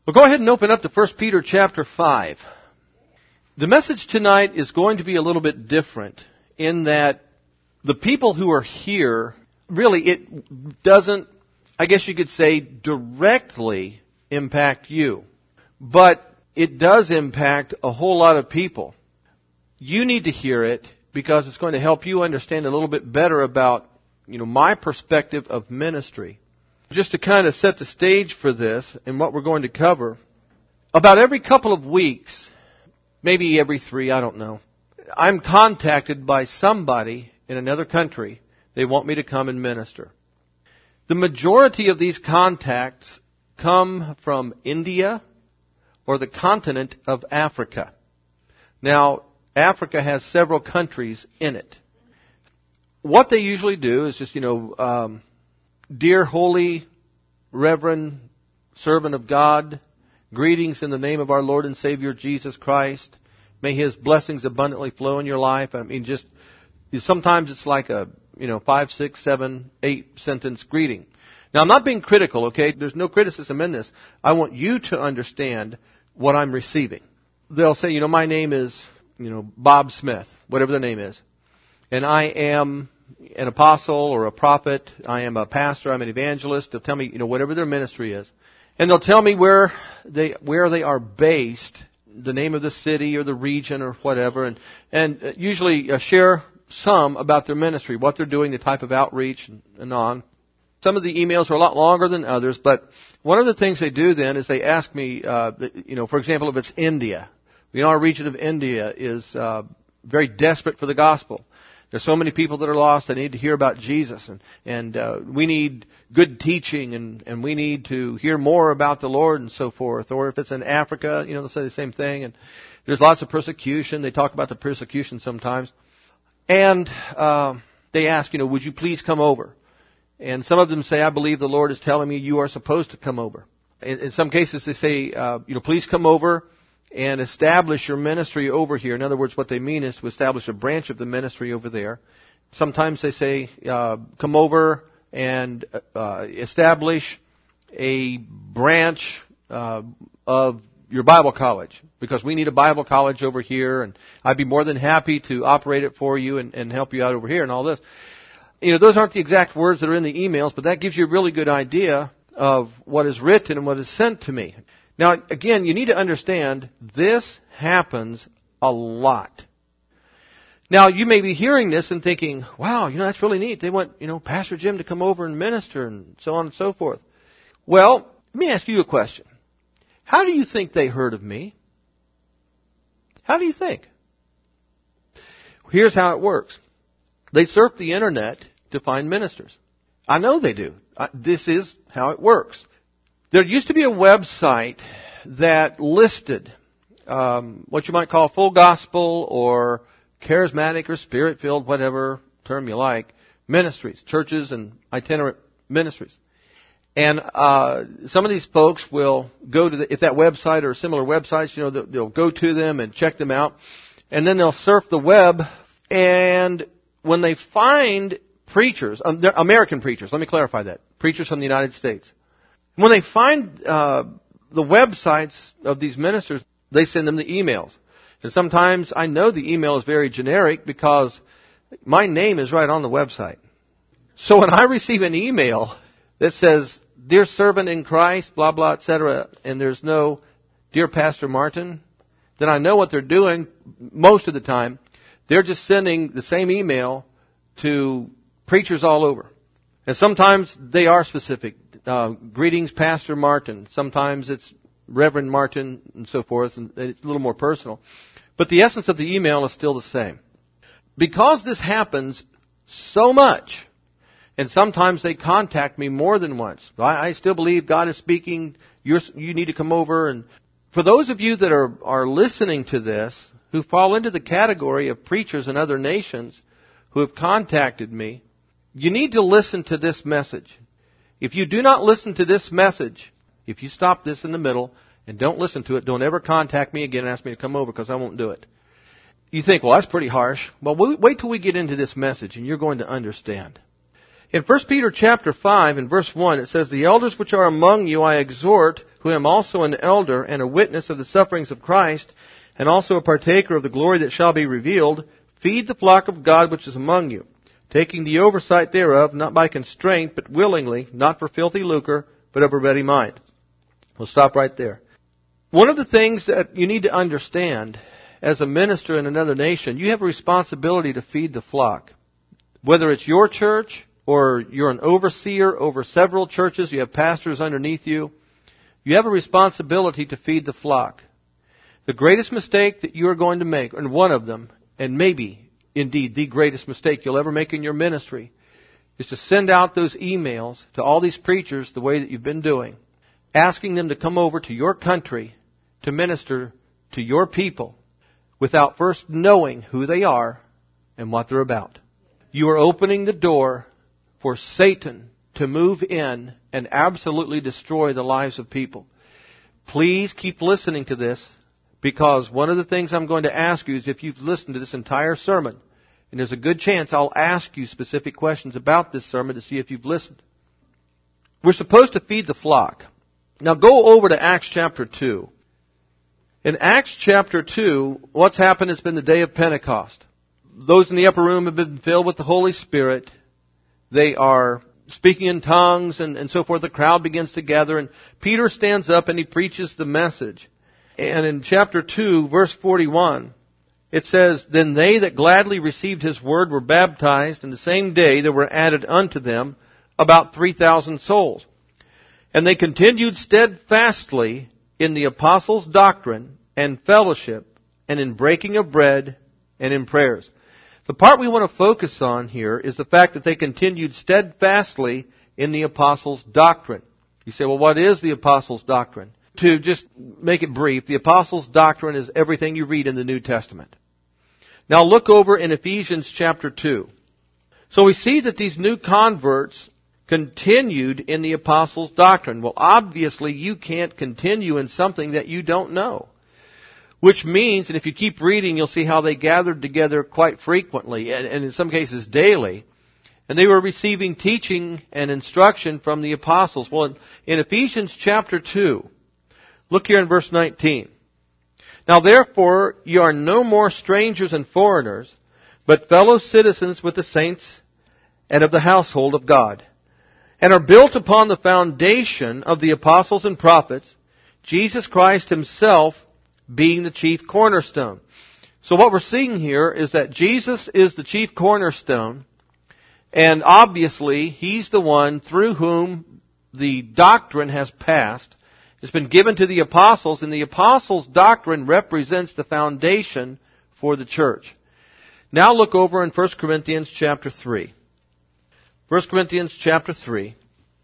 Well, go ahead and open up to 1 Peter chapter 5. The message tonight is going to be a little bit different in that the people who are here, really it doesn't, I guess you could say, directly impact you. But it does impact a whole lot of people. You need to hear it because it's going to help you understand a little bit better about, my perspective of ministry. Just to kind of set the stage for this and what we're going to cover, about every couple of weeks, maybe every 3, I don't know, I'm contacted by somebody in another country. They want me to come and minister. The majority of these contacts come from India or the continent of Africa. Now, Africa has several countries in it. What they usually do is just, dear holy Reverend servant of God, greetings in the name of our Lord and Savior Jesus Christ. May His blessings abundantly flow in your life. Sometimes it's like a, 5, 6, 7, 8 sentence greeting. Now, I'm not being critical, okay? There's no criticism in this. I want you to understand what I'm receiving. They'll say, my name is, Bob Smith, whatever their name is. And I am an apostle or a prophet. I am a pastor. I'm an evangelist. They'll tell me, whatever their ministry is. And they'll tell me where they are based, the name of the city or the region or whatever. And usually share some about their ministry, what they're doing, the type of outreach and on. Some of the emails are a lot longer than others, but one of the things they do then is they ask me, for example, if it's India. Our region of India is very desperate for the gospel. There's so many people that are lost. They need to hear about Jesus, and we need good teaching, and we need to hear more about the Lord and so forth. Or if it's in Africa, they'll say the same thing. And there's lots of persecution. They talk about the persecution sometimes, and they ask, would you please come over? And some of them say, I believe the Lord is telling me you are supposed to come over. In some cases, they say, please come over and establish your ministry over here. In other words, what they mean is to establish a branch of the ministry over there. Sometimes they say, come over and establish a branch of your Bible college, because we need a Bible college over here, and I'd be more than happy to operate it for you and help you out over here and all this. Those aren't the exact words that are in the emails, but that gives you a really good idea of what is written and what is sent to me. Now, again, you need to understand this happens a lot. Now, you may be hearing this and thinking, wow, that's really neat. They want, Pastor Jim to come over and minister and so on and so forth. Well, let me ask you a question. How do you think they heard of me? How do you think? Here's how it works. They surf the internet to find ministers. I know they do. This is how it works. There used to be a website that listed what you might call full gospel or charismatic or spirit-filled, whatever term you like, ministries, churches and itinerant ministries. And some of these folks will go to if that website or similar websites, they'll go to them and check them out. And then they'll surf the web, and when they find preachers, they're American preachers, let me clarify that, preachers from the United States. When they find the websites of these ministers, they send them the emails. And sometimes I know the email is very generic because my name is right on the website. So when I receive an email that says, Dear servant in Christ, blah, blah, etc., and there's no Dear Pastor Martin, then I know what they're doing most of the time. They're just sending the same email to preachers all over. And sometimes they are specific. Greetings, Pastor Martin. Sometimes it's Reverend Martin and so forth, and it's a little more personal. But the essence of the email is still the same. Because this happens so much, and sometimes they contact me more than once. I still believe God is speaking. You need to come over. And for those of you that are listening to this, who fall into the category of preachers in other nations who have contacted me, you need to listen to this message. If you do not listen to this message, if you stop this in the middle and don't listen to it, don't ever contact me again and ask me to come over, because I won't do it. You think, well, that's pretty harsh. Well, wait till we get into this message and you're going to understand. In 1 Peter chapter 5 and verse 1, it says, The elders which are among you I exhort, who am also an elder and a witness of the sufferings of Christ, and also a partaker of the glory that shall be revealed, feed the flock of God which is among you, taking the oversight thereof, not by constraint, but willingly, not for filthy lucre, but of a ready mind. We'll stop right there. One of the things that you need to understand as a minister in another nation, you have a responsibility to feed the flock. Whether it's your church or you're an overseer over several churches, you have pastors underneath you, you have a responsibility to feed the flock. The greatest mistake that you are going to make, and one of them, and maybe indeed the greatest mistake you'll ever make in your ministry, is to send out those emails to all these preachers the way that you've been doing, asking them to come over to your country to minister to your people without first knowing who they are and what they're about. You are opening the door for Satan to move in and absolutely destroy the lives of people. Please keep listening to this, because one of the things I'm going to ask you is if you've listened to this entire sermon, and there's a good chance I'll ask you specific questions about this sermon to see if you've listened. We're supposed to feed the flock. Now go over to Acts chapter 2. In Acts chapter 2, what's happened has been the day of Pentecost. Those in the upper room have been filled with the Holy Spirit. They are speaking in tongues and so forth. The crowd begins to gather, and Peter stands up and he preaches the message. And in chapter 2, verse 41, it says, Then they that gladly received his word were baptized, and the same day there were added unto them about 3,000 souls. And they continued steadfastly in the apostles' doctrine and fellowship, and in breaking of bread and in prayers. The part we want to focus on here is the fact that they continued steadfastly in the apostles' doctrine. You say, well, what is the apostles' doctrine? To just make it brief, the apostles' doctrine is everything you read in the New Testament. Now look over in Ephesians chapter 2. So we see that these new converts continued in the apostles' doctrine. Well, obviously you can't continue in something that you don't know. Which means, and if you keep reading, you'll see how they gathered together quite frequently, and in some cases daily. And they were receiving teaching and instruction from the apostles. Well, in Ephesians chapter 2, look here in verse 19. Now therefore, you are no more strangers and foreigners, but fellow citizens with the saints and of the household of God, and are built upon the foundation of the apostles and prophets, Jesus Christ himself being the chief cornerstone. So what we're seeing here is that Jesus is the chief cornerstone, and obviously he's the one through whom the doctrine has passed. It's been given to the apostles, and the apostles' doctrine represents the foundation for the church. Now look over in 1 Corinthians chapter 3. 1 Corinthians chapter 3.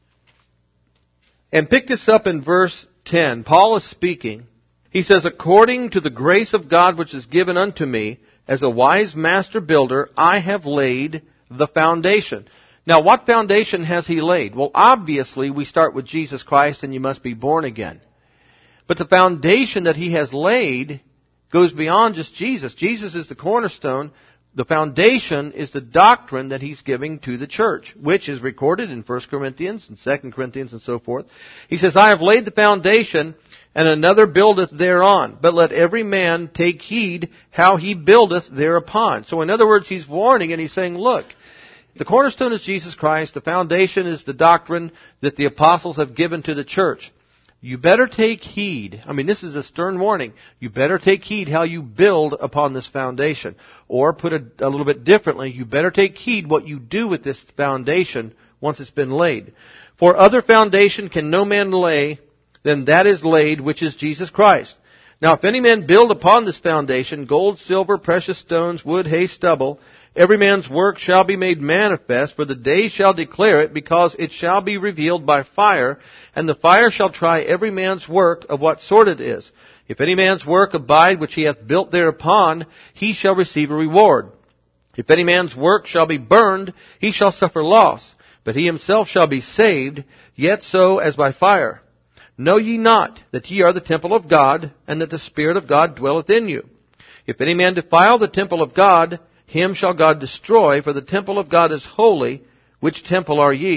And pick this up in verse 10. Paul is speaking. He says, According to the grace of God which is given unto me, as a wise master builder, I have laid the foundation. Now, what foundation has he laid? Well, obviously, we start with Jesus Christ, and you must be born again. But the foundation that he has laid goes beyond just Jesus. Jesus is the cornerstone. The foundation is the doctrine that he's giving to the church, which is recorded in 1 Corinthians and 2 Corinthians and so forth. He says, I have laid the foundation, and another buildeth thereon. But let every man take heed how he buildeth thereupon. So in other words, he's warning and he's saying, look, the cornerstone is Jesus Christ. The foundation is the doctrine that the apostles have given to the church. You better take heed. I mean, this is a stern warning. You better take heed how you build upon this foundation. Or put it a little bit differently, you better take heed what you do with this foundation once it's been laid. For other foundation can no man lay than that is laid, which is Jesus Christ. Now if any man build upon this foundation, gold, silver, precious stones, wood, hay, stubble, every man's work shall be made manifest, for the day shall declare it, because it shall be revealed by fire, and the fire shall try every man's work of what sort it is. If any man's work abide which he hath built thereupon, he shall receive a reward. If any man's work shall be burned, he shall suffer loss, but he himself shall be saved, yet so as by fire. Know ye not that ye are the temple of God, and that the Spirit of God dwelleth in you? If any man defile the temple of God, him shall God destroy, for the temple of God is holy, which temple are ye?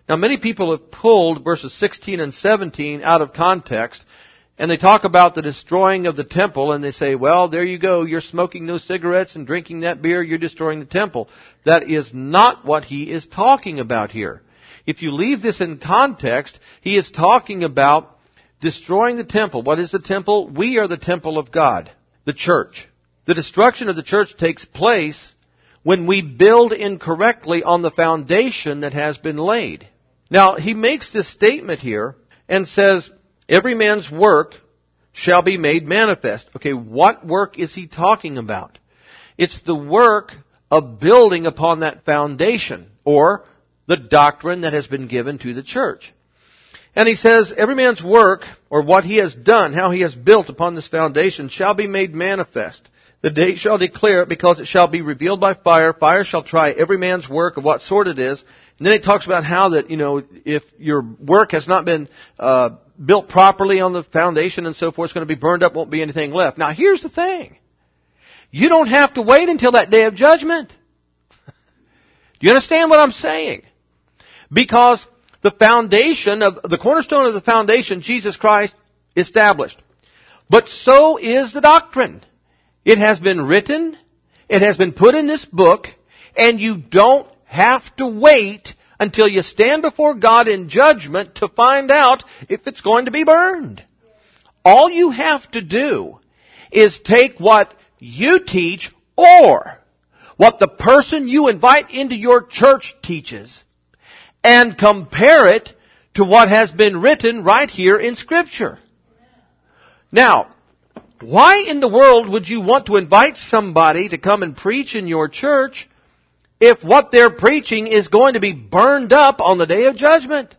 Now, many people have pulled verses 16 and 17 out of context, and they talk about the destroying of the temple, and they say, well, there you go, you're smoking those cigarettes and drinking that beer, you're destroying the temple. That is not what he is talking about here. If you leave this in context, he is talking about destroying the temple. What is the temple? We are the temple of God, the church. The destruction of the church takes place when we build incorrectly on the foundation that has been laid. Now, he makes this statement here and says, every man's work shall be made manifest. Okay, what work is he talking about? It's the work of building upon that foundation, or the doctrine that has been given to the church. And he says, every man's work, or what he has done, how he has built upon this foundation, shall be made manifest. The day shall declare it, because it shall be revealed by fire. Fire shall try every man's work of what sort it is. And then he talks about how that, if your work has not been built properly on the foundation and so forth, it's going to be burned up, won't be anything left. Now, here's the thing. You don't have to wait until that day of judgment. Do you understand what I'm saying? Because the foundation of the cornerstone of the foundation, Jesus Christ, established. But so is the doctrine. It has been written, it has been put in this book, and you don't have to wait until you stand before God in judgment to find out if it's going to be burned. All you have to do is take what you teach or what the person you invite into your church teaches and compare it to what has been written right here in Scripture. Now, why in the world would you want to invite somebody to come and preach in your church if what they're preaching is going to be burned up on the day of judgment?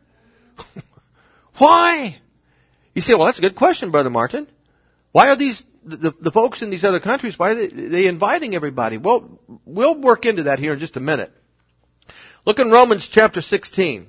Why? You say, well, that's a good question, Brother Martin. Why are the folks in these other countries, why are they inviting everybody? Well, we'll work into that here in just a minute. Look in Romans chapter 16.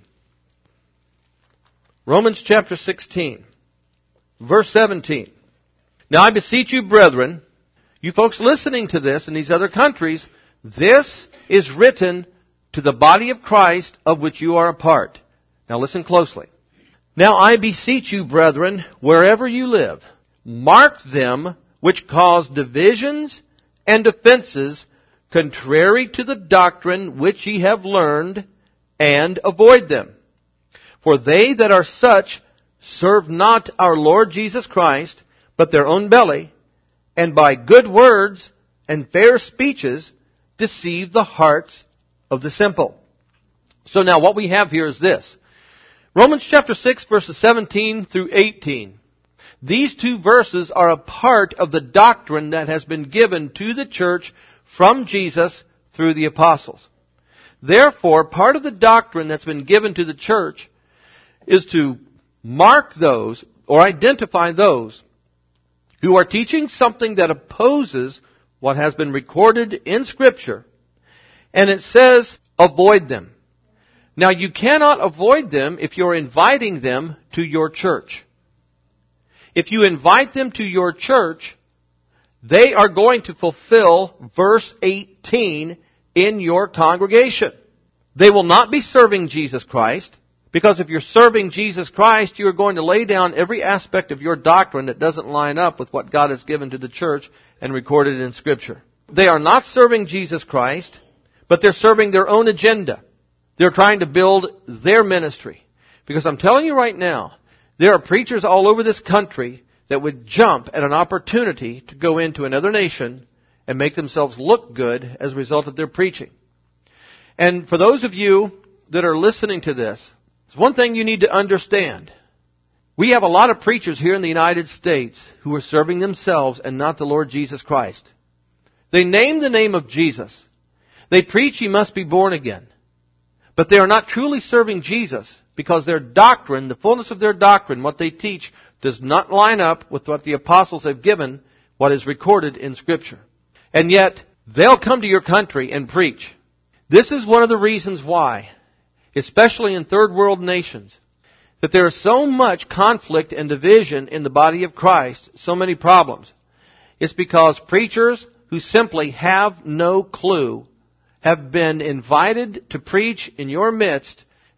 Romans chapter 16, verse 17. Now I beseech you, brethren, you folks listening to this in these other countries, this is written to the body of Christ of which you are a part. Now listen closely. Now I beseech you, brethren, wherever you live, mark them which cause divisions and offenses contrary to the doctrine which ye have learned, and avoid them. For they that are such serve not our Lord Jesus Christ, but their own belly, and by good words and fair speeches deceive the hearts of the simple. So now what we have here is this. Romans chapter 6 verses 17 through 18. These two verses are a part of the doctrine that has been given to the church from Jesus through the apostles. Therefore, part of the doctrine that's been given to the church is to mark those or identify those who are teaching something that opposes what has been recorded in Scripture. And it says, avoid them. Now, you cannot avoid them if you're inviting them to your church. If you invite them to your church, they are going to fulfill verse 18 in your congregation. They will not be serving Jesus Christ, because if you're serving Jesus Christ, you're going to lay down every aspect of your doctrine that doesn't line up with what God has given to the church and recorded in Scripture. They are not serving Jesus Christ, but they're serving their own agenda. They're trying to build their ministry. Because I'm telling you right now, there are preachers all over this country that would jump at an opportunity to go into another nation and make themselves look good as a result of their preaching. And for those of you that are listening to this, there's one thing you need to understand. We have a lot of preachers here in the United States who are serving themselves and not the Lord Jesus Christ. They name the name of Jesus. They preach He must be born again. But they are not truly serving Jesus because their doctrine, the fullness of their doctrine, what they teach, does not line up with what the apostles have given, what is recorded in Scripture. And yet, they'll come to your country and preach. This is one of the reasons why, especially in third world nations, that there is so much conflict and division in the body of Christ, so many problems. It's because preachers who simply have no clue have been invited to preach in your midst,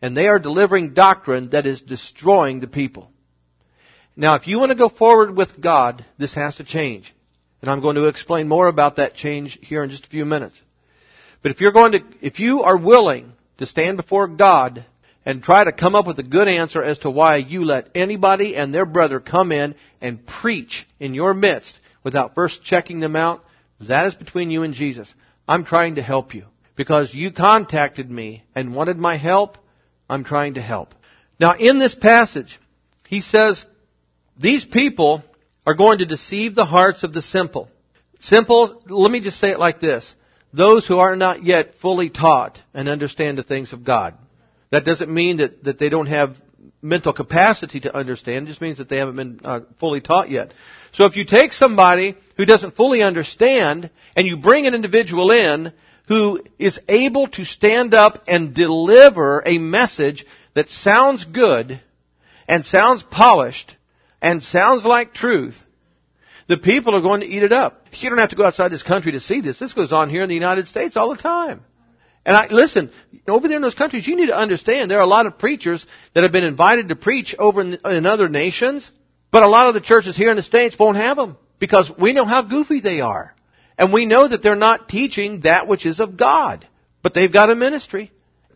and they are delivering doctrine that is destroying the people. Now, if you want to go forward with God, this has to change. And I'm going to explain more about that change here in just a few minutes. But if you are willing to stand before God and try to come up with a good answer as to why you let anybody and their brother come in and preach in your midst without first checking them out, that is between you and Jesus. I'm trying to help you. Because you contacted me and wanted my help, I'm trying to help. Now, in this passage, he says, these people are going to deceive the hearts of the simple. Simple, let me just say it like this. Those who are not yet fully taught and understand the things of God. That doesn't mean that they don't have mental capacity to understand. It just means that they haven't been fully taught yet. So if you take somebody who doesn't fully understand and you bring an individual in who is able to stand up and deliver a message that sounds good and sounds polished and sounds like truth, the people are going to eat it up. You don't have to go outside this country to see this. This goes on here in the United States all the time. And listen, over there in those countries, you need to understand there are a lot of preachers that have been invited to preach over in other nations, but a lot of the churches here in the States won't have them because we know how goofy they are. And we know that they're not teaching that which is of God. But they've got a ministry.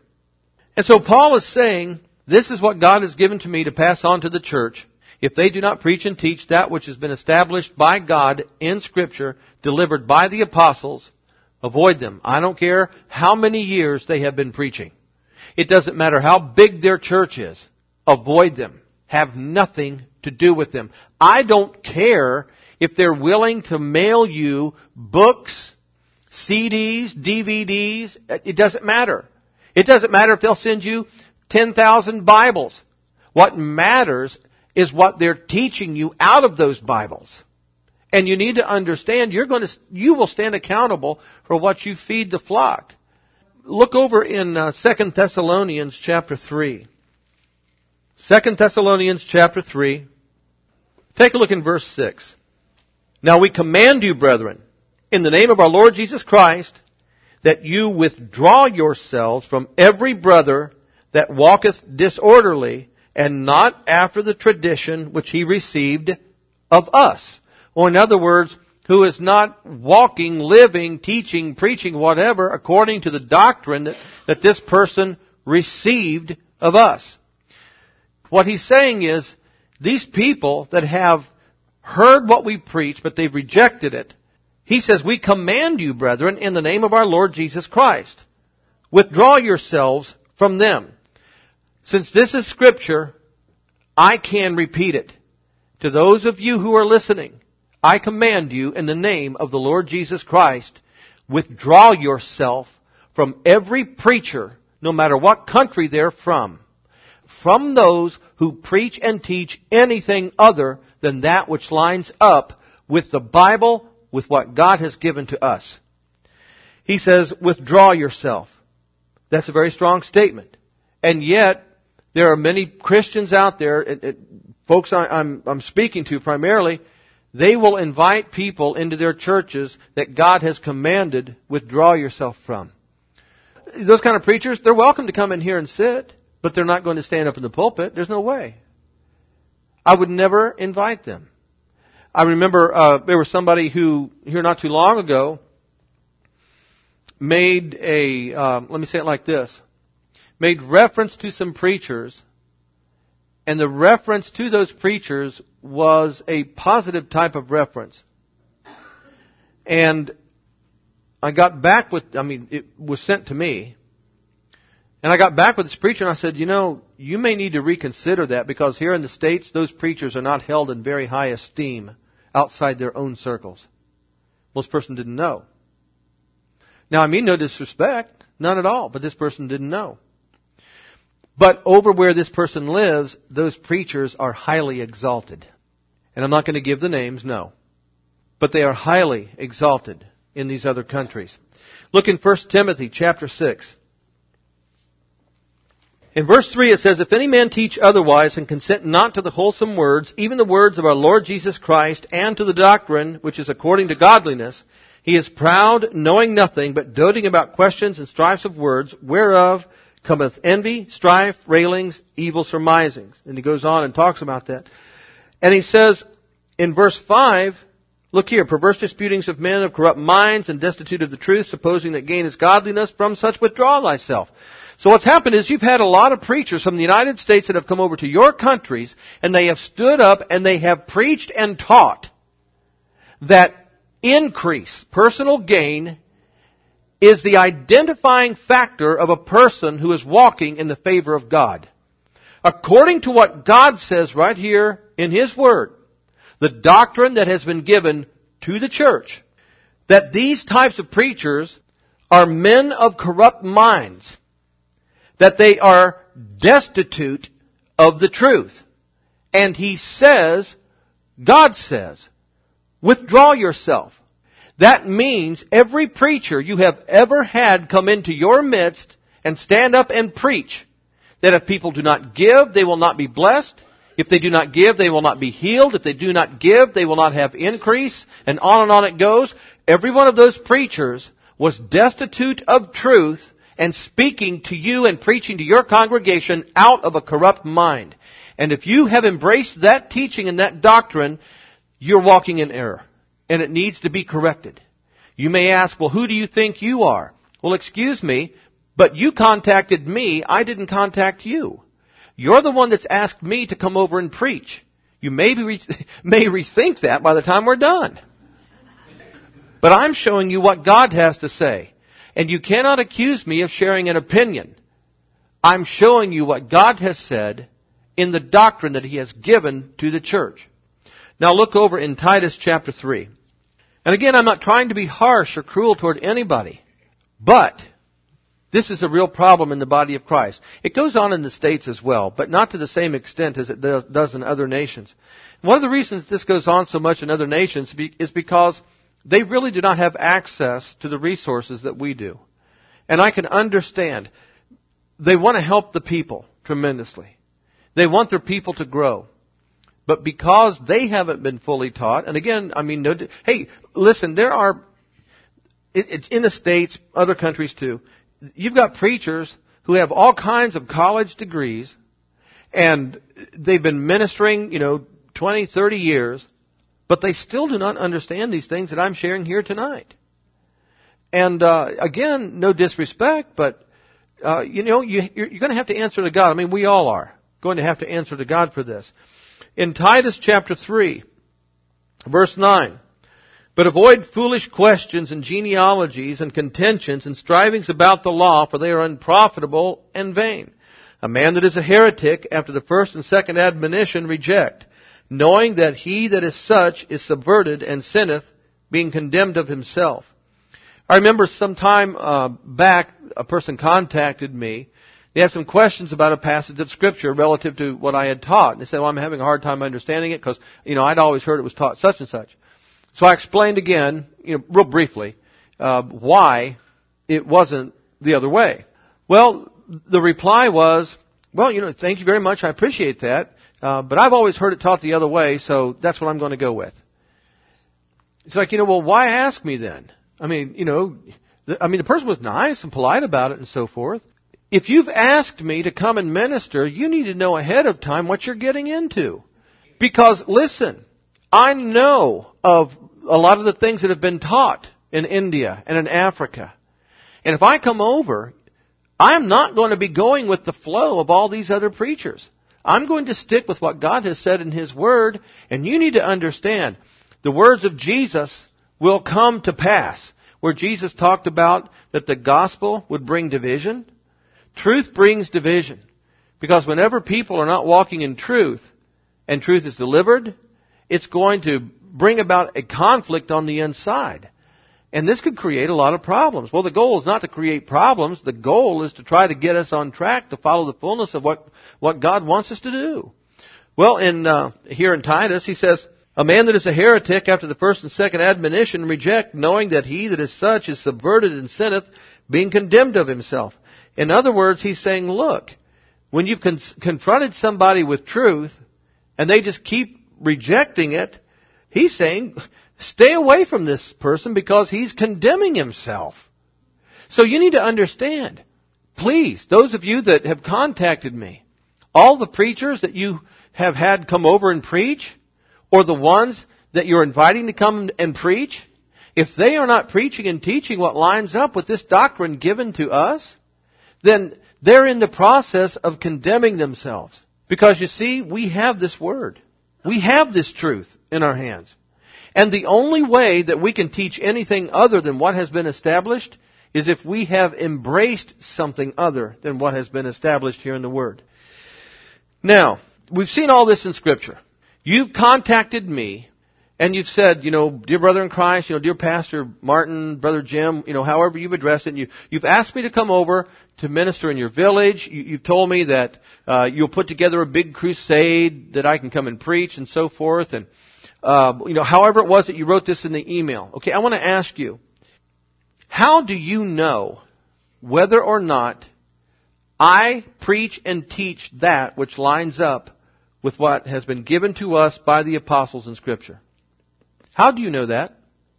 And so Paul is saying, this is what God has given to me to pass on to the church. If they do not preach and teach that which has been established by God in Scripture, delivered by the apostles, avoid them. I don't care how many years they have been preaching. It doesn't matter how big their church is. Avoid them. Have nothing to do with them. I don't care if they're willing to mail you books, CDs, DVDs. It doesn't matter. It doesn't matter if they'll send you 10,000 Bibles. What matters is what they're teaching you out of those Bibles. And you need to understand you will stand accountable for what you feed the flock. Look over in 2 Thessalonians chapter 3. 2 Thessalonians chapter 3. Take a look in verse 6. Now we command you, brethren, in the name of our Lord Jesus Christ, that you withdraw yourselves from every brother that walketh disorderly, and not after the tradition which he received of us. Or in other words, who is not walking, living, teaching, preaching, whatever, according to the doctrine that this person received of us. What he's saying is, these people that have heard what we preach, but they've rejected it, he says, we command you, brethren, in the name of our Lord Jesus Christ. Withdraw yourselves from them. Since this is Scripture, I can repeat it. To those of you who are listening, I command you in the name of the Lord Jesus Christ, withdraw yourself from every preacher, no matter what country they're from those who preach and teach anything other than that which lines up with the Bible, with what God has given to us. He says, withdraw yourself. That's a very strong statement. And yet, there are many Christians out there, folks I'm speaking to primarily, they will invite people into their churches that God has commanded, withdraw yourself from. Those kind of preachers, they're welcome to come in here and sit, but they're not going to stand up in the pulpit. There's no way. I would never invite them. I remember there was somebody who, here not too long ago, made let me say it like this, made reference to some preachers, and the reference to those preachers was a positive type of reference. And I got back it was sent to me, and I got back with this preacher and I said, you may need to reconsider that, because here in the States, those preachers are not held in very high esteem outside their own circles. Well, this person didn't know. Now, I mean no disrespect, none at all, but this person didn't know. But over where this person lives, those preachers are highly exalted. And I'm not going to give the names, no. But they are highly exalted in these other countries. Look in 1 Timothy chapter 6. In verse 3 it says, if any man teach otherwise and consent not to the wholesome words, even the words of our Lord Jesus Christ, and to the doctrine which is according to godliness, he is proud, knowing nothing, but doting about questions and strifes of words, whereof cometh envy, strife, railings, evil surmisings. And he goes on and talks about that. And he says in verse 5, look here, perverse disputings of men of corrupt minds and destitute of the truth, supposing that gain is godliness, from such withdraw thyself. So what's happened is you've had a lot of preachers from the United States that have come over to your countries, and they have stood up and they have preached and taught that increase, personal gain, is the identifying factor of a person who is walking in the favor of God. According to what God says right here in His Word, the doctrine that has been given to the church, that these types of preachers are men of corrupt minds, that they are destitute of the truth. And He says, God says, withdraw yourself. That means every preacher you have ever had come into your midst and stand up and preach that if people do not give, they will not be blessed. If they do not give, they will not be healed. If they do not give, they will not have increase. And on it goes. Every one of those preachers was destitute of truth and speaking to you and preaching to your congregation out of a corrupt mind. And if you have embraced that teaching and that doctrine, you're walking in error. And it needs to be corrected. You may ask, well, who do you think you are? Well, excuse me, but you contacted me. I didn't contact you. You're the one that's asked me to come over and preach. You may rethink that by the time we're done. But I'm showing you what God has to say. And you cannot accuse me of sharing an opinion. I'm showing you what God has said in the doctrine that He has given to the church. Now look over in Titus chapter 3. And again, I'm not trying to be harsh or cruel toward anybody. But this is a real problem in the body of Christ. It goes on in the States as well, but not to the same extent as it does in other nations. One of the reasons this goes on so much in other nations is because they really do not have access to the resources that we do. And I can understand. They want to help the people tremendously. They want their people to grow. But because they haven't been fully taught, and again, hey, listen, there are, in the States, other countries too, you've got preachers who have all kinds of college degrees, and they've been ministering, 20, 30 years, but they still do not understand these things that I'm sharing here tonight. And again, no disrespect, but you're going to have to answer to God. We all are going to have to answer to God for this. In Titus chapter 3, verse 9, but avoid foolish questions and genealogies and contentions and strivings about the law, for they are unprofitable and vain. A man that is a heretic after the first and second admonition reject, knowing that he that is such is subverted and sinneth, being condemned of himself. I remember some time back, a person contacted me. They had some questions about a passage of Scripture relative to what I had taught. And they said, well, I'm having a hard time understanding it because, I'd always heard it was taught such and such. So I explained again, real briefly, why it wasn't the other way. Well, the reply was, well, thank you very much. I appreciate that. But I've always heard it taught the other way, so that's what I'm going to go with. It's like, well, why ask me then? The person was nice and polite about it and so forth. If you've asked me to come and minister, you need to know ahead of time what you're getting into. Because, listen, I know of a lot of the things that have been taught in India and in Africa. And if I come over, I'm not going to be going with the flow of all these other preachers. I'm going to stick with what God has said in His Word. And you need to understand, the words of Jesus will come to pass. Where Jesus talked about that the gospel would bring division. Truth brings division. Because whenever people are not walking in truth, and truth is delivered, it's going to bring about a conflict on the inside. And this could create a lot of problems. Well, the goal is not to create problems. The goal is to try to get us on track to follow the fullness of what God wants us to do. Well, here in Titus, he says, a man that is a heretic after the first and second admonition reject, knowing that he that is such is subverted and sinneth, being condemned of himself. In other words, he's saying, look, when you've confronted somebody with truth, and they just keep rejecting it, he's saying, stay away from this person because he's condemning himself. So you need to understand, please, those of you that have contacted me, all the preachers that you have had come over and preach, or the ones that you're inviting to come and preach, if they are not preaching and teaching what lines up with this doctrine given to us, then they're in the process of condemning themselves. Because you see, we have this Word. We have this truth in our hands. And the only way that we can teach anything other than what has been established is if we have embraced something other than what has been established here in the Word. Now, we've seen all this in Scripture. You've contacted me, and you've said, dear brother in Christ, dear Pastor Martin, Brother Jim, however you've addressed it, and you've asked me to come over to minister in your village. You've told me that you'll put together a big crusade that I can come and preach and so forth. And, however it was that you wrote this in the email. Okay, I want to ask you, how do you know whether or not I preach and teach that which lines up with what has been given to us by the apostles in Scripture? How do you know that?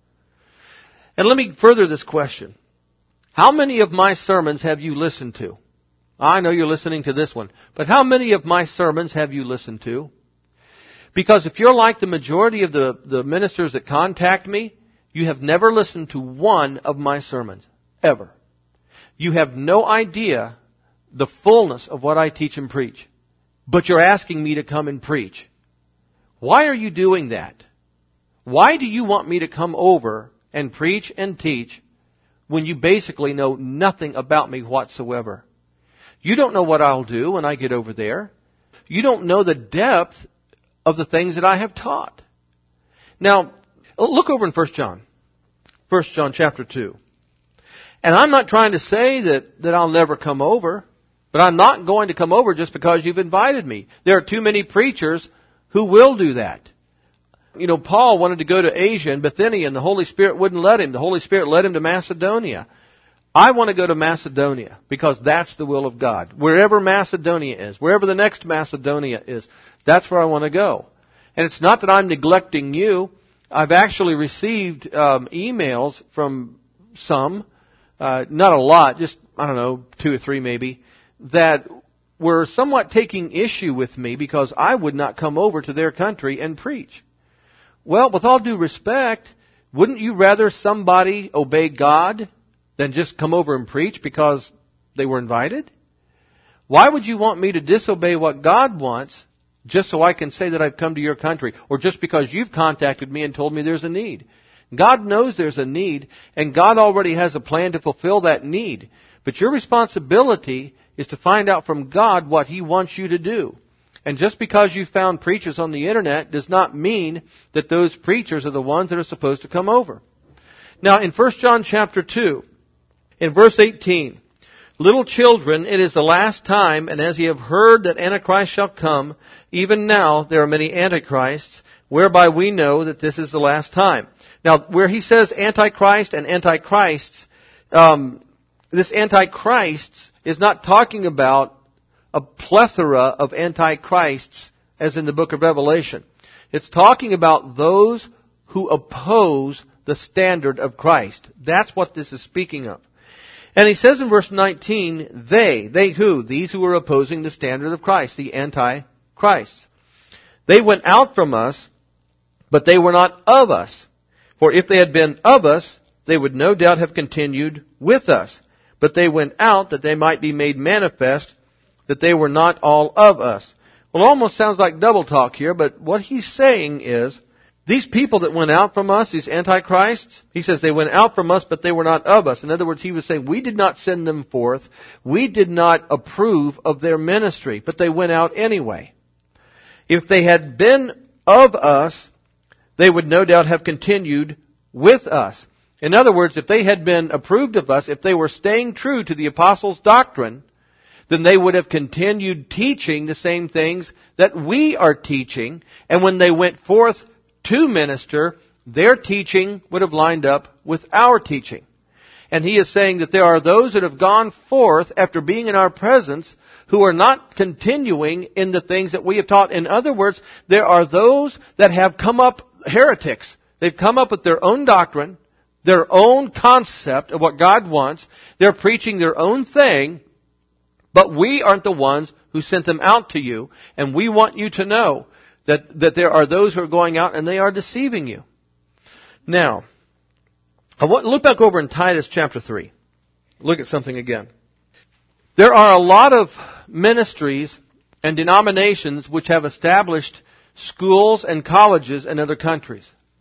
And let me further this question. How many of my sermons have you listened to? I know you're listening to this one, but how many of my sermons have you listened to? Because if you're like the majority of the ministers that contact me, you have never listened to one of my sermons, ever. You have no idea the fullness of what I teach and preach, but you're asking me to come and preach. Why are you doing that? Why do you want me to come over and preach and teach when you basically know nothing about me whatsoever? You don't know what I'll do when I get over there. You don't know the depth of the things that I have taught. Now, look over in 1 John. 1 John chapter 2. And I'm not trying to say that I'll never come over, but I'm not going to come over just because you've invited me. There are too many preachers who will do that. Paul wanted to go to Asia and Bithynia, and the Holy Spirit wouldn't let him. The Holy Spirit led him to Macedonia. I want to go to Macedonia because that's the will of God. Wherever Macedonia is, wherever the next Macedonia is, that's where I want to go. And it's not that I'm neglecting you. I've actually received emails from some, not a lot, just, 2 or 3 maybe, that were somewhat taking issue with me because I would not come over to their country and preach. Well, with all due respect, wouldn't you rather somebody obey God than just come over and preach because they were invited? Why would you want me to disobey what God wants just so I can say that I've come to your country, or just because you've contacted me and told me there's a need? God knows there's a need, and God already has a plan to fulfill that need. But your responsibility is to find out from God what He wants you to do. And just because you found preachers on the internet does not mean that those preachers are the ones that are supposed to come over. Now, in 1 John chapter 2, in verse 18, little children, it is the last time, and as ye have heard that Antichrist shall come, even now there are many antichrists, whereby we know that this is the last time. Now, where he says Antichrist and antichrists, this antichrists is not talking about a plethora of antichrists as in the book of Revelation. It's talking about those who oppose the standard of Christ. That's what this is speaking of. And he says in verse 19, they who? These who are opposing the standard of Christ, the antichrists. They went out from us, but they were not of us. For if they had been of us, they would no doubt have continued with us. But they went out that they might be made manifest that they were not all of us. Well, it almost sounds like double talk here, but what he's saying is, these people that went out from us, these antichrists, he says they went out from us, but they were not of us. In other words, he was saying, we did not send them forth. We did not approve of their ministry, but they went out anyway. If they had been of us, they would no doubt have continued with us. In other words, if they had been approved of us, if they were staying true to the apostles' doctrine, then they would have continued teaching the same things that we are teaching. And when they went forth to minister, their teaching would have lined up with our teaching. And he is saying that there are those that have gone forth after being in our presence who are not continuing in the things that we have taught. In other words, there are those that have come up heretics. They've come up with their own doctrine, their own concept of what God wants. They're preaching their own thing. But we aren't the ones who sent them out to you, and we want you to know that there are those who are going out and they are deceiving you. Now, I want to look back over in Titus chapter 3. Look at something again. There are a lot of ministries and denominations which have established schools and colleges in other countries.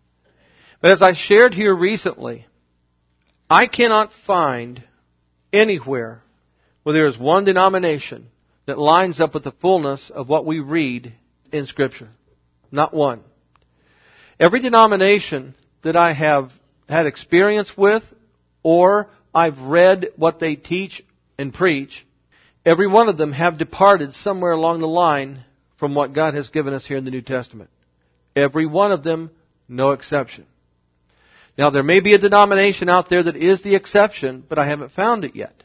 But as I shared here recently, I cannot find anywhere where there is one denomination that lines up with the fullness of what we read in Scripture. Not one. Every denomination that I have had experience with, or I've read what they teach and preach, every one of them have departed somewhere along the line from what God has given us here in the New Testament. Every one of them, no exception. Now, there may be a denomination out there that is the exception, but I haven't found it yet.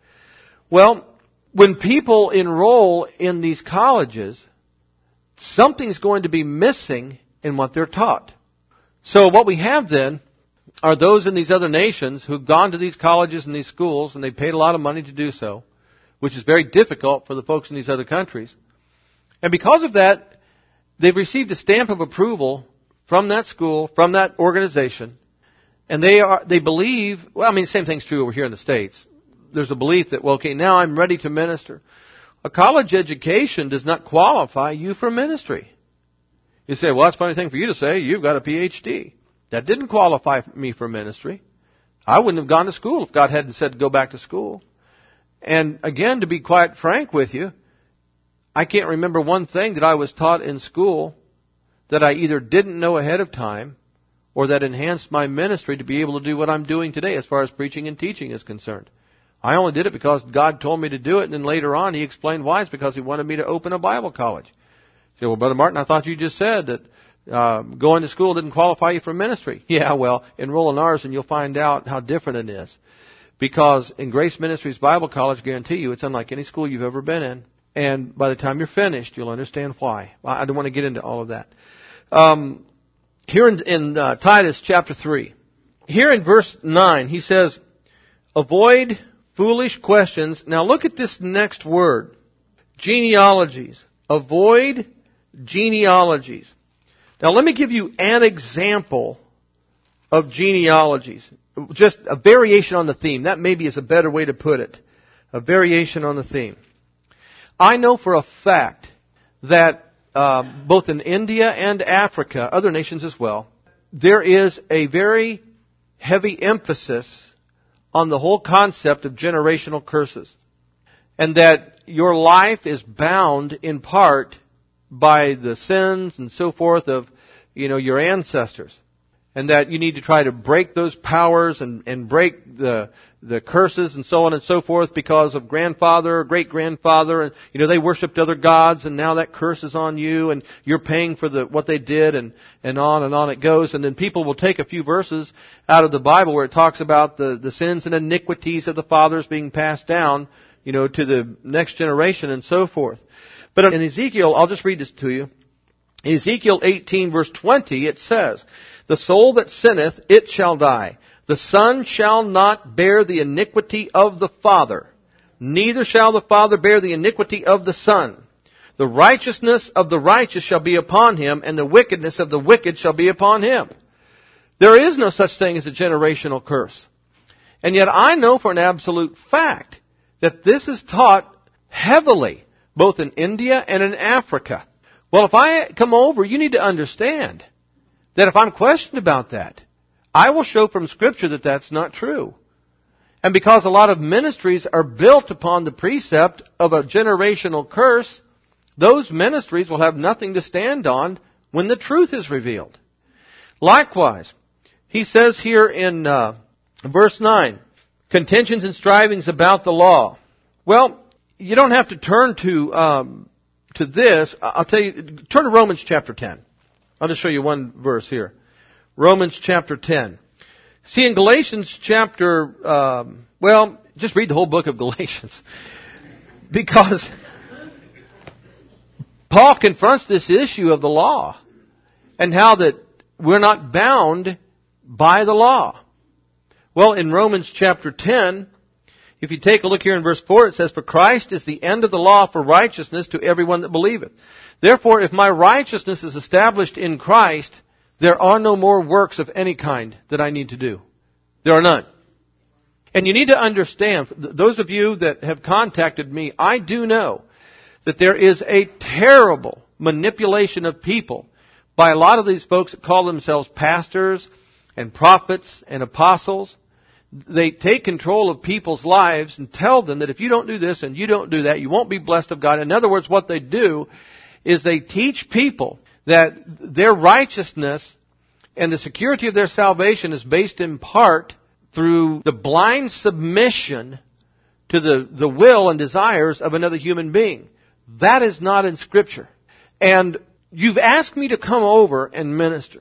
Well, when people enroll in these colleges, something's going to be missing in what they're taught. So what we have then are those in these other nations who've gone to these colleges and these schools, and they've paid a lot of money to do so, which is very difficult for the folks in these other countries. And because of that, they've received a stamp of approval from that school, from that organization, and they believe, well, I mean, the same thing's true over here in the States. There's a belief that, well, okay, now I'm ready to minister. A college education does not qualify you for ministry. You say, well, that's a funny thing for you to say. You've got a PhD. That didn't qualify me for ministry. I wouldn't have gone to school if God hadn't said go back to school. And again, to be quite frank with you, I can't remember one thing that I was taught in school that I either didn't know ahead of time or that enhanced my ministry to be able to do what I'm doing today as far as preaching and teaching is concerned. I only did it because God told me to do it, and then later on He explained why. It's because He wanted me to open a Bible college. You say, well, Brother Martin, I thought you just said that going to school didn't qualify you for ministry. Yeah, well, enroll in ours and you'll find out how different it is. Because in Grace Ministries Bible College, guarantee you, it's unlike any school you've ever been in. And by the time you're finished, you'll understand why. I don't want to get into all of that. Here in Titus chapter 3, here in verse 9, he says, avoid foolish questions. Now look at this next word. Genealogies. Avoid genealogies. Now let me give you an example of genealogies. Just a variation on the theme. That maybe is a better way to put it. A variation on the theme. I know for a fact that both in India and Africa, other nations as well, there is a very heavy emphasis on the whole concept of generational curses. And that your life is bound in part by the sins and so forth of, your ancestors. And that you need to try to break those powers and break the curses and so on and so forth because of grandfather or great-grandfather. And, they worshipped other gods and now that curse is on you and you're paying for what they did and on it goes. And then people will take a few verses out of the Bible where it talks about the sins and iniquities of the fathers being passed down, to the next generation and so forth. But in Ezekiel, I'll just read this to you. In Ezekiel 18 verse 20, it says, the soul that sinneth, it shall die. The son shall not bear the iniquity of the father, neither shall the father bear the iniquity of the son. The righteousness of the righteous shall be upon him, and the wickedness of the wicked shall be upon him. There is no such thing as a generational curse. And yet I know for an absolute fact that this is taught heavily, both in India and in Africa. Well, if I come over, you need to understand that if I'm questioned about that, I will show from Scripture that that's not true. And because a lot of ministries are built upon the precept of a generational curse, those ministries will have nothing to stand on when the truth is revealed. Likewise, he says here in verse 9, contentions and strivings about the law. Well, you don't have to turn to this. I'll tell you, turn to Romans chapter 10. I'll just show you one verse here. Romans chapter 10. See, in Galatians chapter, just read the whole book of Galatians. Because Paul confronts this issue of the law and how that we're not bound by the law. Well, in Romans chapter 10, If you take a look here in verse 4, it says, "For Christ is the end of the law for righteousness to everyone that believeth. Therefore, if my righteousness is established in Christ, there are no more works of any kind that I need to do." There are none. And you need to understand, those of you that have contacted me, I do know that there is a terrible manipulation of people by a lot of these folks that call themselves pastors and prophets and apostles. They take control of people's lives and tell them that if you don't do this and you don't do that, you won't be blessed of God. In other words, what they do is they teach people that their righteousness and the security of their salvation is based in part through the blind submission to the will and desires of another human being. That is not in Scripture. And you've asked me to come over and minister.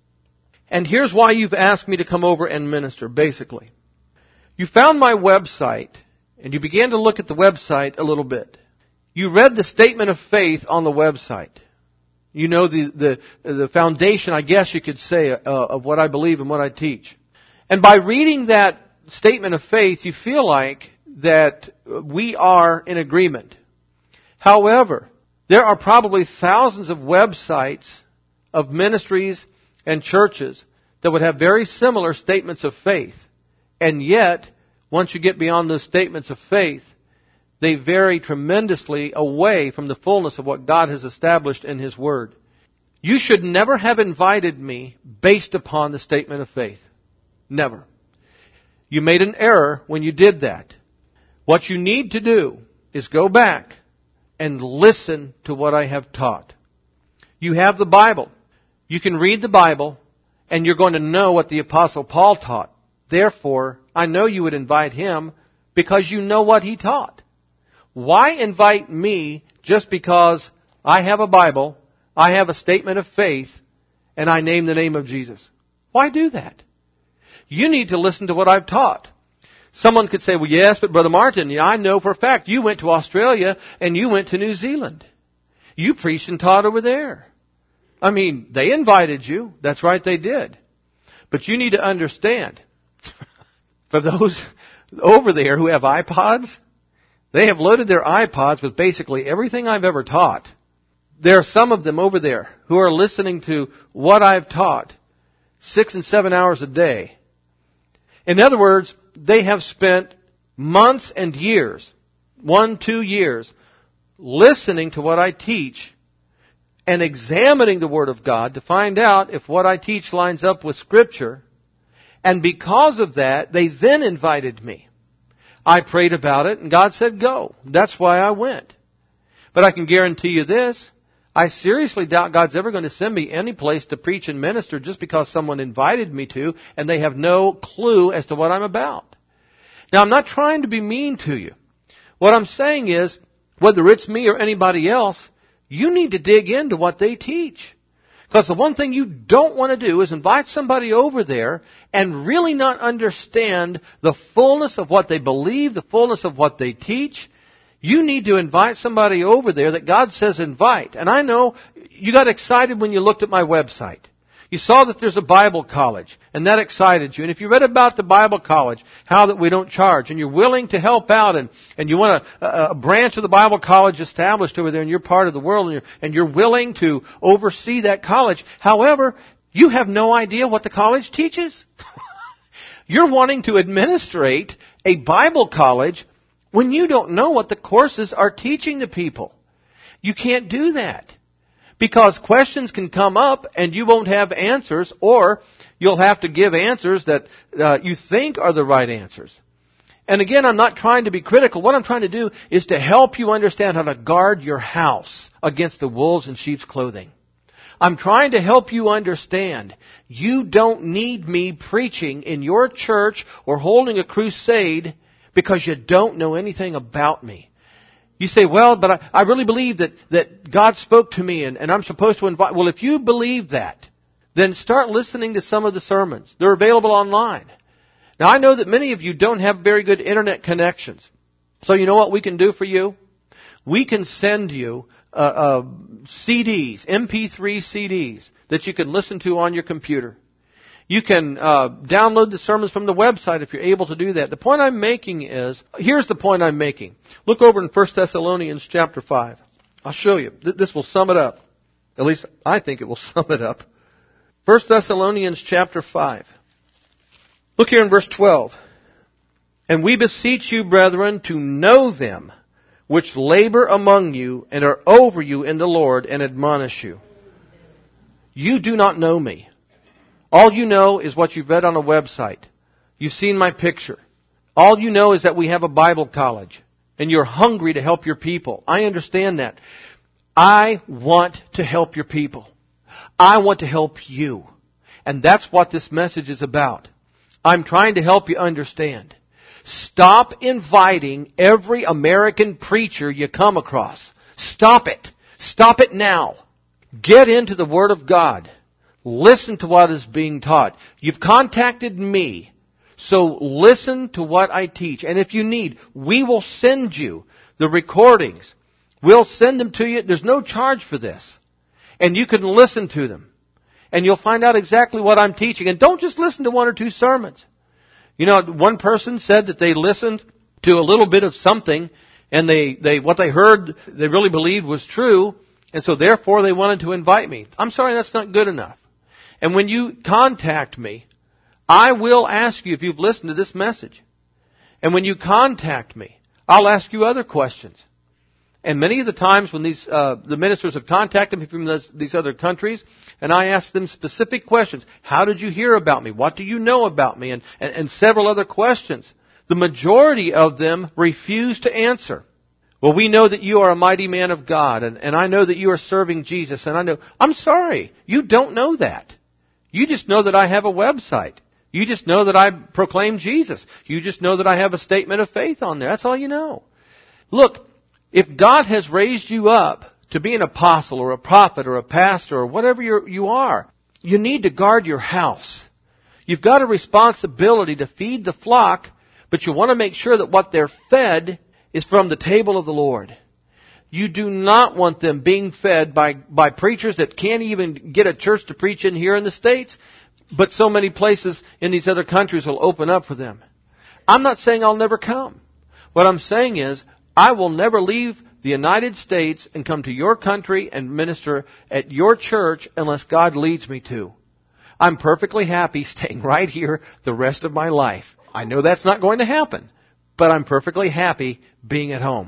And here's why you've asked me to come over and minister, basically. You found my website, and you began to look at the website a little bit. You read the statement of faith on the website. You know the foundation, I guess you could say, of what I believe and what I teach. And by reading that statement of faith, you feel like that we are in agreement. However, there are probably thousands of websites of ministries and churches that would have very similar statements of faith. And yet, once you get beyond those statements of faith, they vary tremendously away from the fullness of what God has established in His Word. You should never have invited me based upon the statement of faith. Never. You made an error when you did that. What you need to do is go back and listen to what I have taught. You have the Bible. You can read the Bible, and you're going to know what the Apostle Paul taught. Therefore, I know you would invite him because you know what he taught. Why invite me just because I have a Bible, I have a statement of faith, and I name the name of Jesus? Why do that? You need to listen to what I've taught. Someone could say, well, yes, but Brother Martin, I know for a fact you went to Australia and you went to New Zealand. You preached and taught over there. I mean, they invited you. That's right, they did. But you need to understand, for those over there who have iPods, they have loaded their iPods with basically everything I've ever taught. There are some of them over there who are listening to what I've taught 6 and 7 hours a day. In other words, they have spent months and years, 1-2 years, listening to what I teach and examining the Word of God to find out if what I teach lines up with Scripture. And because of that, they then invited me. I prayed about it, and God said, go. That's why I went. But I can guarantee you this. I seriously doubt God's ever going to send me any place to preach and minister just because someone invited me to, and they have no clue as to what I'm about. Now, I'm not trying to be mean to you. What I'm saying is, whether it's me or anybody else, you need to dig into what they teach. Because the one thing you don't want to do is invite somebody over there and really not understand the fullness of what they believe, the fullness of what they teach. You need to invite somebody over there that God says invite. And I know you got excited when you looked at my website. You saw that there's a Bible college, and that excited you. And if you read about the Bible college, how that we don't charge, and you're willing to help out, and you want a branch of the Bible college established over there in your part of the world, and you're willing to oversee that college. However, you have no idea what the college teaches. You're wanting to administrate a Bible college when you don't know what the courses are teaching the people. You can't do that. Because questions can come up and you won't have answers, or you'll have to give answers that you think are the right answers. And again, I'm not trying to be critical. What I'm trying to do is to help you understand how to guard your house against the wolves in sheep's clothing. I'm trying to help you understand you don't need me preaching in your church or holding a crusade because you don't know anything about me. You say, well, but I really believe that God spoke to me and I'm supposed to invite. Well, if you believe that, then start listening to some of the sermons. They're available online. Now, I know that many of you don't have very good internet connections. So you know what we can do for you? We can send you CDs, MP3 CDs, that you can listen to on your computer. You can download the sermons from the website if you're able to do that. The point I'm making is, here's the point I'm making. Look over in 1 Thessalonians chapter 5. I'll show you. This will sum it up. At least I think it will sum it up. 1 Thessalonians chapter 5. Look here in verse 12. And we beseech you, brethren, to know them which labor among you and are over you in the Lord and admonish you. You do not know me. All you know is what you've read on a website. You've seen my picture. All you know is that we have a Bible college and you're hungry to help your people. I understand that. I want to help your people. I want to help you. And that's what this message is about. I'm trying to help you understand. Stop inviting every American preacher you come across. Stop it. Stop it now. Get into the Word of God. Listen to what is being taught. You've contacted me, so listen to what I teach. And if you need, we will send you the recordings. We'll send them to you. There's no charge for this. And you can listen to them. And you'll find out exactly what I'm teaching. And don't just listen to one or two sermons. You know, one person said that they listened to a little bit of something, and what they heard they really believed was true, and so therefore they wanted to invite me. I'm sorry, that's not good enough. And when you contact me, I will ask you if you've listened to this message. And when you contact me, I'll ask you other questions. And many of the times when the ministers have contacted me from these other countries, and I ask them specific questions. How did you hear about me? What do you know about me? And several other questions. The majority of them refuse to answer. Well, we know that you are a mighty man of God, and I know that you are serving Jesus, and I know. I'm sorry, you don't know that. You just know that I have a website. You just know that I proclaim Jesus. You just know that I have a statement of faith on there. That's all you know. Look, if God has raised you up to be an apostle or a prophet or a pastor or whatever you are, you need to guard your house. You've got a responsibility to feed the flock, but you want to make sure that what they're fed is from the table of the Lord. You do not want them being fed by preachers that can't even get a church to preach in here in the States, but so many places in these other countries will open up for them. I'm not saying I'll never come. What I'm saying is, I will never leave the United States and come to your country and minister at your church unless God leads me to. I'm perfectly happy staying right here the rest of my life. I know that's not going to happen, but I'm perfectly happy being at home.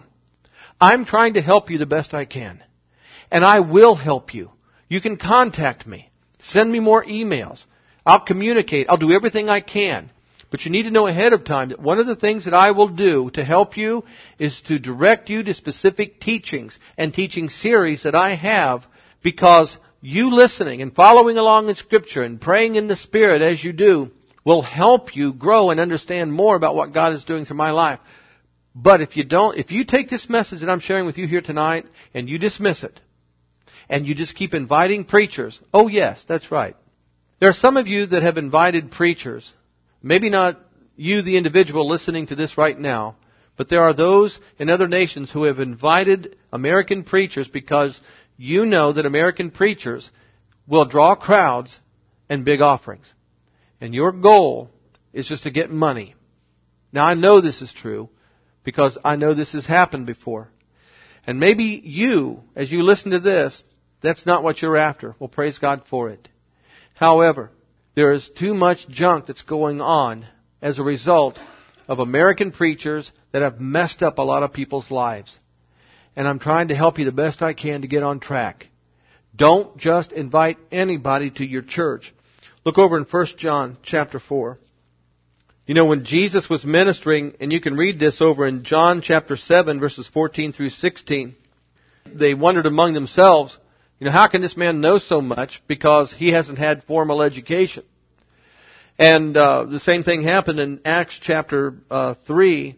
I'm trying to help you the best I can. And I will help you. You can contact me. Send me more emails. I'll communicate. I'll do everything I can. But you need to know ahead of time that one of the things that I will do to help you is to direct you to specific teachings and teaching series that I have, because you listening and following along in Scripture and praying in the Spirit as you do will help you grow and understand more about what God is doing through my life. But if you take this message that I'm sharing with you here tonight and you dismiss it, and you just keep inviting preachers, oh yes, that's right. There are some of you that have invited preachers. Maybe not you, the individual, listening to this right now, but there are those in other nations who have invited American preachers because you know that American preachers will draw crowds and big offerings. And your goal is just to get money. Now, I know this is true because I know this has happened before. And maybe you, as you listen to this, that's not what you're after. Well, praise God for it. However, there is too much junk that's going on as a result of American preachers that have messed up a lot of people's lives. And I'm trying to help you the best I can to get on track. Don't just invite anybody to your church. Look over in 1 John chapter 4. You know, when Jesus was ministering, and you can read this over in John chapter 7, verses 14 through 16, they wondered among themselves, you know, how can this man know so much because he hasn't had formal education? And the same thing happened in Acts chapter 3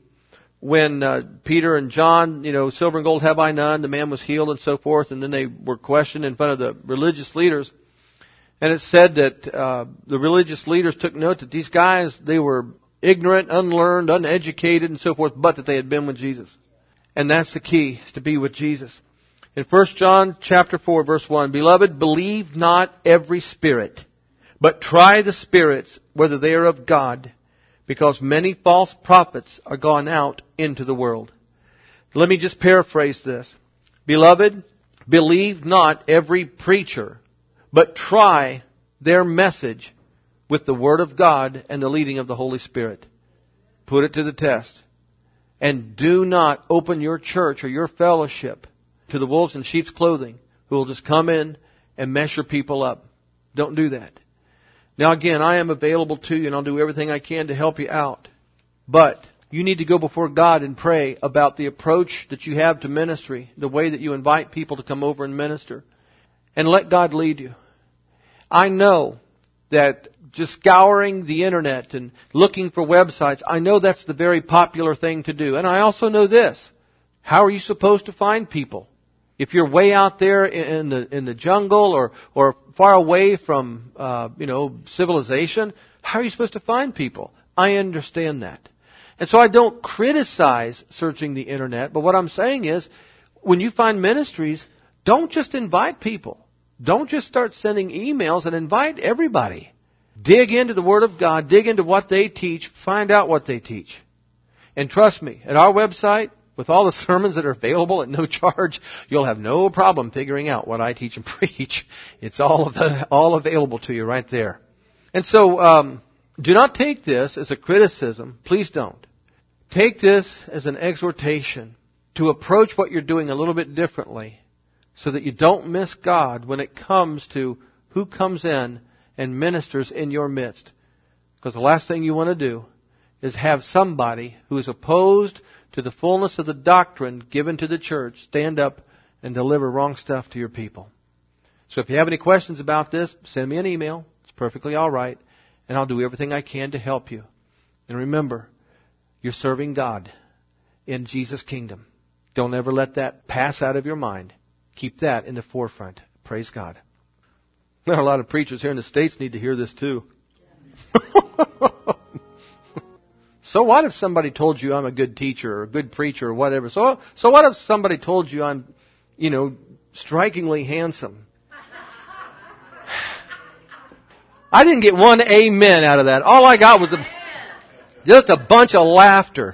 when Peter and John, you know, silver and gold have I none, the man was healed and so forth, and then they were questioned in front of the religious leaders. And it said that the religious leaders took note that these guys, they were ignorant, unlearned, uneducated and so forth, but that they had been with Jesus. And that's the key, is to be with Jesus. In 1 John chapter 4, verse 1, Beloved, believe not every spirit, But try the spirits, whether they are of God, because many false prophets are gone out into the world. Let me just paraphrase this. Beloved, believe not every preacher, but try their message with the Word of God and the leading of the Holy Spirit. Put it to the test. And do not open your church or your fellowship to the wolves in sheep's clothing who will just come in and mess your people up. Don't do that. Now again, I am available to you and I'll do everything I can to help you out. But you need to go before God and pray about the approach that you have to ministry, the way that you invite people to come over and minister, and let God lead you. I know that just scouring the internet and looking for websites, I know that's the very popular thing to do. And I also know this. How are you supposed to find people? If you're way out there in the jungle or far away from civilization, how are you supposed to find people? I understand that. And so I don't criticize searching the internet, but what I'm saying is, when you find ministries, don't just invite people. Don't just start sending emails and invite everybody. Dig into the Word of God, dig into what they teach, find out what they teach. And trust me, at our website, with all the sermons that are available at no charge, you'll have no problem figuring out what I teach and preach. It's all available to you right there. And so, do not take this as a criticism. Please don't. Take this as an exhortation to approach what you're doing a little bit differently so that you don't miss God when it comes to who comes in and ministers in your midst. Because the last thing you want to do is have somebody who is opposed to the fullness of the doctrine given to the church stand up and deliver wrong stuff to your people. So if you have any questions about this, send me an email. It's perfectly all right. And I'll do everything I can to help you. And remember, you're serving God in Jesus' kingdom. Don't ever let that pass out of your mind. Keep that in the forefront. Praise God. There are a lot of preachers here in the States need to hear this too. So what if somebody told you I'm a good teacher or a good preacher or whatever? So what if somebody told you I'm, strikingly handsome? I didn't get one amen out of that. All I got was just a bunch of laughter.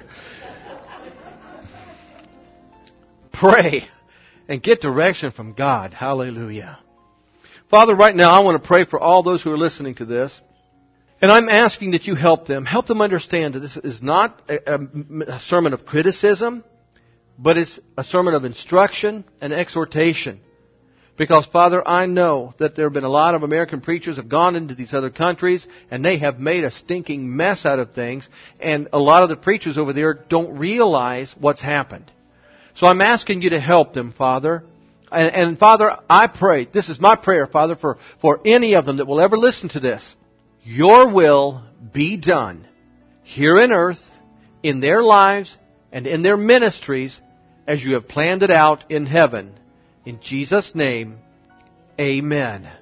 Pray and get direction from God. Hallelujah. Father, right now I want to pray for all those who are listening to this. And I'm asking that you help them. Help them understand that this is not a sermon of criticism, but it's a sermon of instruction and exhortation. Because, Father, I know that there have been a lot of American preachers have gone into these other countries and they have made a stinking mess out of things. And a lot of the preachers over there don't realize what's happened. So I'm asking you to help them, Father. And Father, I pray, this is my prayer, Father, for any of them that will ever listen to this. Your will be done here on earth, in their lives, and in their ministries as you have planned it out in heaven. In Jesus' name, amen.